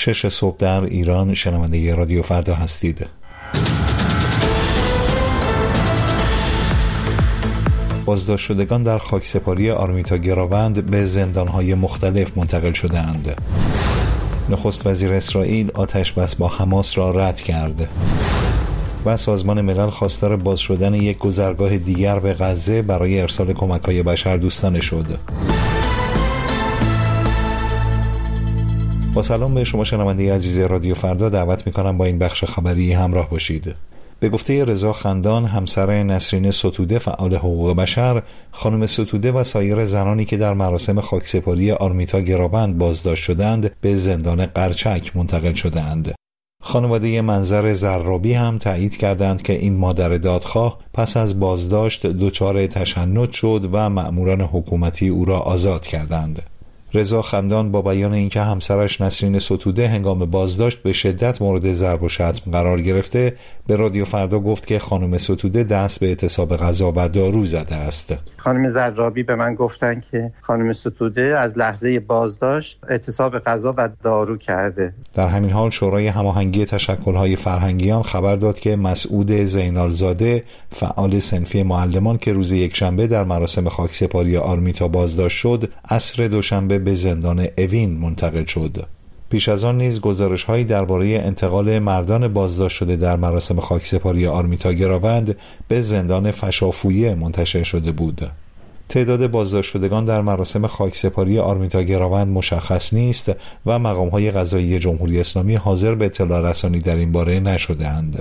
6 صبح در ایران. شنونده رادیو فردا هستید. بازداشت شدگان در خاکسپاری آرمیتا گراوند به زندانهای مختلف منتقل شده‌اند. نخست وزیر اسرائیل آتش بس با حماس را رد کرد و سازمان ملل خواستار باز شدن یک گذرگاه دیگر به غزه برای ارسال کمک‌های بشردوستانه شد. با سلام به شما شنونده عزیز رادیو فردا، دعوت می‌کنم با این بخش خبری همراه باشید. به گفته رضا خندان، همسر نسرین ستوده فعال حقوق بشر، خانم ستوده و سایر زنانی که در مراسم خاکسپاری آرمیتا گراوند بازداشت شدند به زندان قرچک منتقل شدند. خانواده منظر زرابی هم تایید کردند که این مادر دادخواه پس از بازداشت دچار تشنج شد و مأموران حکومتی او را آزاد کردند. رضا خندان با بیان اینکه همسرش نسرین ستوده هنگام بازداشت به شدت مورد ضرب و شتم قرار گرفته، به رادیو فردا گفت که خانم ستوده دست به اعتصاب غذا و دارو زده است. خانم زرابی به من گفتن که خانم ستوده از لحظه بازداشت اعتصاب غذا و دارو کرده. در همین حال شورای هماهنگی تشکل‌های فرهنگیان خبر داد که مسعود زینالزاده، فعال صنفی معلمان که روز یکشنبه در مراسم خاکسپاری آرمیتا بازداشت شد، عصر دوشنبه به زندان اوین منتقل شد. پیش از آن نیز گزارش‌هایی درباره انتقال مردان بازداشت شده در مراسم خاکسپاری آرمیتا گراوند به زندان فشافویه منتشر شده بود. تعداد بازداشت شدگان در مراسم خاکسپاری آرمیتا گراوند مشخص نیست و مقام‌های قضایی جمهوری اسلامی حاضر به اطلاع رسانی در این باره نشده‌اند.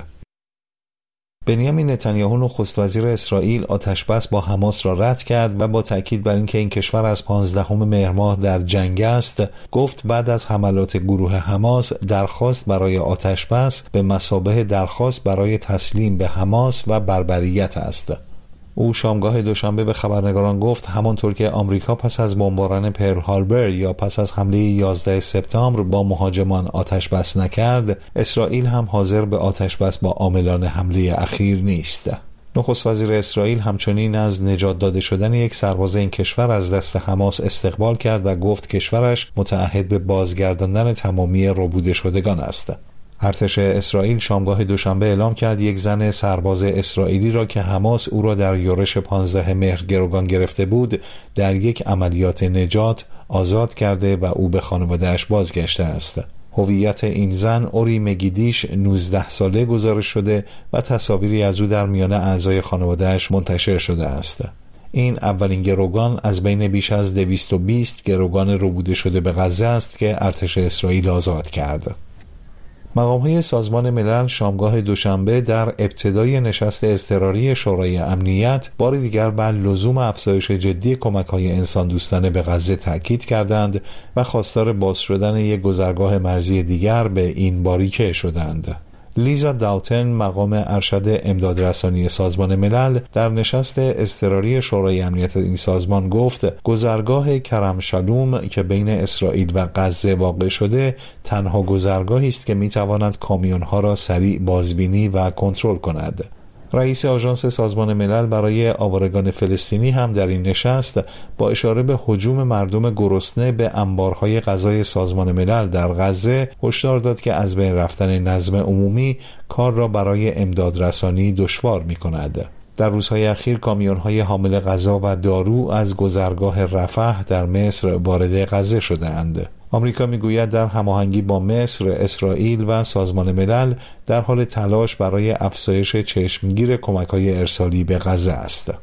بنیامین نتانیاهو نخست وزیر اسرائیل آتش بس با حماس را رد کرد و با تاکید بر اینکه این کشور از 15 مهر ماه در جنگ است، گفت بعد از حملات گروه حماس درخواست برای آتش بس به مثابه درخواست برای تسلیم به حماس و بربریت است. او شامگاه دوشنبه به خبرنگاران گفت همانطور که آمریکا پس از بمباران پرل هاربر یا پس از حمله 11 سپتامبر با مهاجمان آتش بس نکرد، اسرائیل هم حاضر به آتش بس با عاملان حمله اخیر نیست. نخست وزیر اسرائیل همچنین از نجات داده شدن یک سرباز این کشور از دست حماس استقبال کرد و گفت کشورش متعهد به بازگرداندن تمامی ربوده شدگان است. ارتش اسرائیل شامگاه دوشنبه اعلام کرد یک زن سرباز اسرائیلی را که حماس او را در یورش 15 مهر گروگان گرفته بود در یک عملیات نجات آزاد کرده و او به خانواده‌اش بازگشته است. هویت این زن اوری مگیدیش 19 ساله گزارش شده و تصاویری از او در میان اعضای خانواده‌اش منتشر شده است. این اولین گروگان از بین بیش از 220 گروگان ربوده شده به غزه است که ارتش اسرائیل آزاد کرد. مقام‌های سازمان ملل شامگاه دوشنبه در ابتدای نشست اضطراری شورای امنیت بار دیگر بر لزوم افزایش جدی کمک‌های انسان‌دوستانه به غزه تاکید کردند و خواستار باز شدن یک گذرگاه مرزی دیگر به این باریکه شدند. لیزا داوتن، مقام ارشد امدادرسانی سازمان ملل، در نشست اضطراری شورای امنیت این سازمان گفت گذرگاه کرم شلوم که بین اسرائیل و غزه واقع شده تنها گذرگاهی است که میتواند کامیون‌ها را سریع بازبینی و کنترل کند. رئیس آژانس سازمان ملل برای آوارگان فلسطینی هم در این نشست با اشاره به هجوم مردم گرسنه به انبارهای غذای سازمان ملل در غزه هشدار داد که از بین رفتن نظم عمومی کار را برای امدادرسانی دشوار می‌کند. در روزهای اخیر کامیون‌های حامل غذا و دارو از گذرگاه رفح در مصر وارد غزه شده‌اند. آمریکا میگوید در هماهنگی با مصر، اسرائیل و سازمان ملل در حال تلاش برای افزایش چشمگیر کمک‌های ارسالی به غزه است.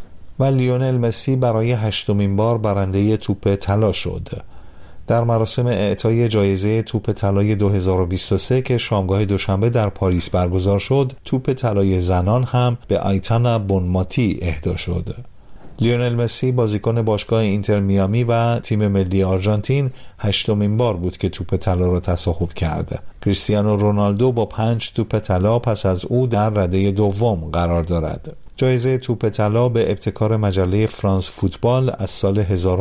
و لیونل مسی برای 8مین بار برنده توپ طلا شد. در مراسم اعطای جایزه توپ طلای 2023 که شامگاه دوشنبه در پاریس برگزار شد، توپ طلای زنان هم به آیتانا بونماتی اهدا شد. لیونل مسی بازیکن باشگاه اینتر میامی و تیم ملی آرژانتین 8مین بار بود که توپ طلا را تصاحب کرد. کریستیانو رونالدو با 5 توپ طلا پس از او در رده دوم قرار دارد. جایزه توپ طلا به ابتکار مجله فرانس فوتبال از سال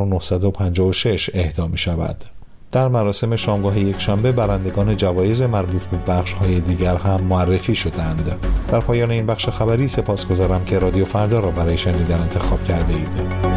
1956 اهدا می شود. در مراسم شامگاه یکشنبه برندگان جوایز مربوط به بخش‌های دیگر هم معرفی شدند. در پایان این بخش خبری سپاسگزارم که رادیو فردا را برای شنیدن انتخاب کرده اید.